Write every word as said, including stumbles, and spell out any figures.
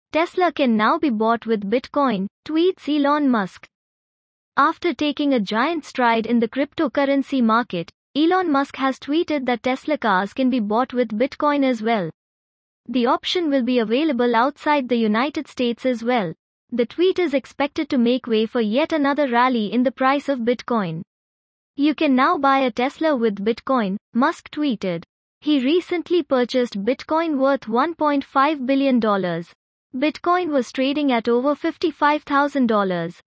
Tesla can now be bought with Bitcoin, tweets Elon Musk. After taking a giant stride in the cryptocurrency market, Elon Musk has tweeted that Tesla cars can be bought with Bitcoin as well. The option will be available outside the United States as well. The tweet is expected to make way for yet another rally in the price of Bitcoin. You can now buy a Tesla with Bitcoin, Musk tweeted. He recently purchased Bitcoin worth one point five billion dollars. Bitcoin was trading at over fifty-five thousand dollars.